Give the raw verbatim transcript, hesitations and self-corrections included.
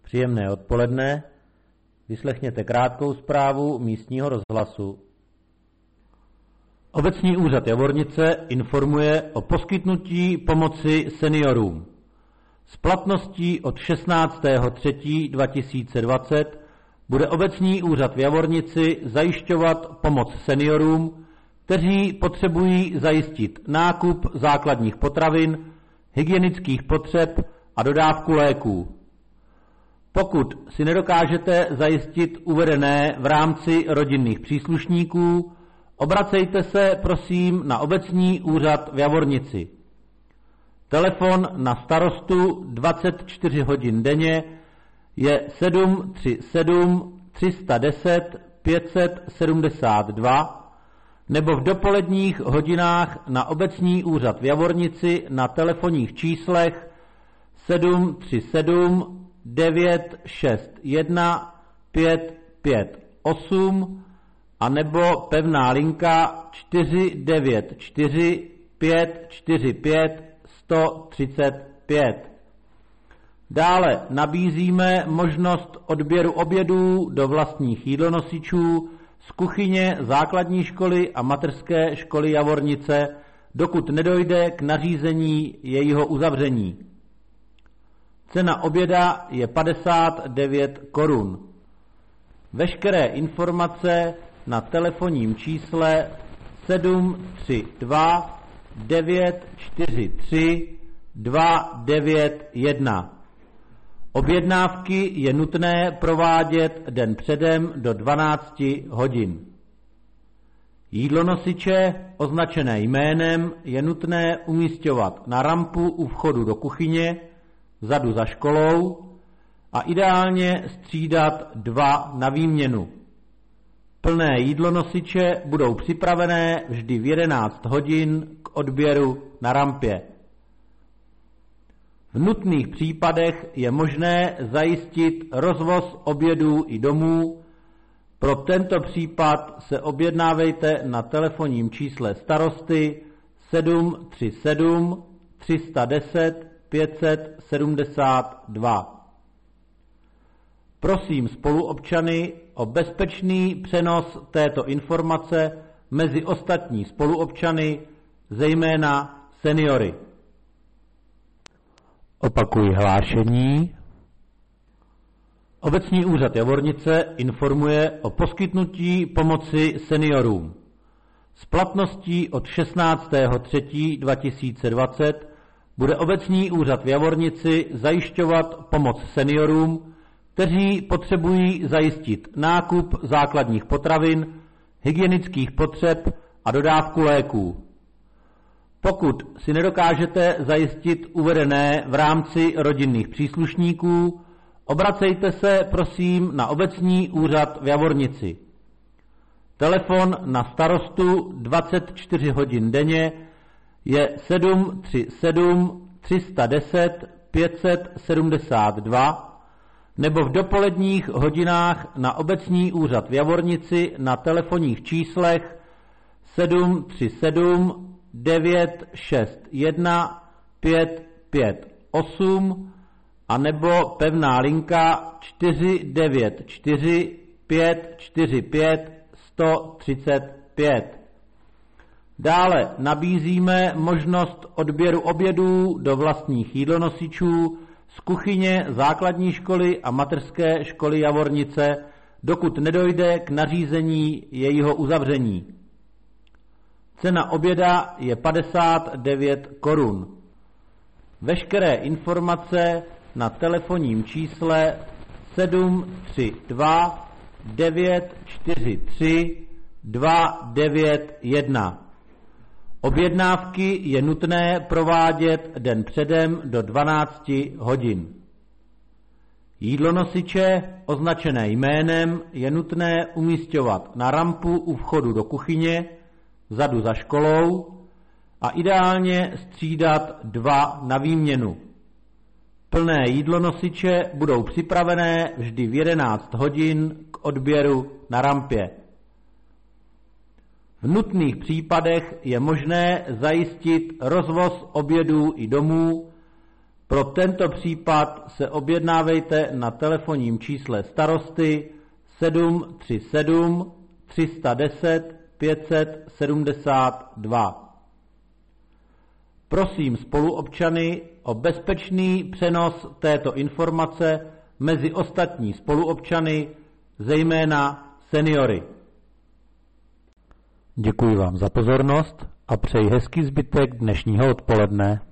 Příjemné odpoledne. Vyslechněte krátkou zprávu místního rozhlasu. Obecní úřad Javornice informuje o poskytnutí pomoci seniorům. S platností od šestnáctého třetího dva tisíce dvacet bude obecní úřad v Javornici zajišťovat pomoc seniorům, kteří potřebují zajistit nákup základních potravin, hygienických potřeb a dodávku léků. Pokud si nedokážete zajistit uvedené v rámci rodinných příslušníků, obracejte se prosím na obecní úřad v Javornici. Telefon na starostu dvacet čtyři hodin denně je sedm tři sedm tři deset pět sedmdesát dva nebo v dopoledních hodinách na obecní úřad v Javornici na telefonních číslech sedm tři sedm devět šest jedna pět pět osm a nebo pevná linka čtyři devět čtyři pět čtyři pět sto třicet pět. Dále nabízíme možnost odběru obědů do vlastních jídlonosičů z kuchyně základní školy a mateřské školy Javornice, dokud nedojde k nařízení jejího uzavření. Cena oběda je padesát devět korun. Veškeré informace na telefonním čísle sedm tři dva devět čtyři tři dva devět jedna. Objednávky je nutné provádět den předem do dvanácti hodin. Jídlonosiče označené jménem je nutné umísťovat na rampu u vchodu do kuchyně, vzadu za školou a ideálně střídat dva na výměnu. Plné jídlonosiče budou připravené vždy v jedenáct hodin k odběru na rampě. V nutných případech je možné zajistit rozvoz obědů i domů. Pro tento případ se objednávejte na telefonním čísle starosty sedm tři sedm tři deset pět sedmdesát dva. Prosím spoluobčany o bezpečný přenos této informace mezi ostatní spoluobčany, zejména seniory. Opakuji hlášení. Obecní úřad Javornice informuje o poskytnutí pomoci seniorům. S platností od šestnáctého třetího dva tisíce dvacet bude obecní úřad v Javornici zajišťovat pomoc seniorům, kteří potřebují zajistit nákup základních potravin, hygienických potřeb a dodávku léků. Pokud si nedokážete zajistit uvedené v rámci rodinných příslušníků, obracejte se prosím na obecní úřad v Javornici. Telefon na starostu dvacet čtyři hodin denně je sedm tři sedm tři deset pět sedmdesát dva nebo v dopoledních hodinách na obecní úřad v Javornici na telefonních číslech sedm tři sedm devět šest jedna pět pět osm a nebo pevná linka čtyři devět čtyři pět čtyři pět sto třicet pět. Dále nabízíme možnost odběru obědů do vlastních jídlonosičů z kuchyně základní školy a mateřské školy Javornice, dokud nedojde k nařízení jejího uzavření. Cena oběda je padesát devět korun. Veškeré informace na telefonním čísle sedm tři dva devět čtyři tři dva devět jedna. Objednávky je nutné provádět den předem do dvanácti hodin. Jídlonosiče označené jménem je nutné umísťovat na rampu u vchodu do kuchyně, vzadu za školou a ideálně střídat dva na výměnu. Plné jídlonosiče budou připravené vždy v jedenáct hodin k odběru na rampě. V nutných případech je možné zajistit rozvoz obědů i domů. Pro tento případ se objednávejte na telefonním čísle starosty sedm tři sedm tři deset pět set sedmdesát dva. Prosím spoluobčany o bezpečný přenos této informace mezi ostatní spoluobčany, zejména seniory. Děkuji vám za pozornost a přeji hezký zbytek dnešního odpoledne.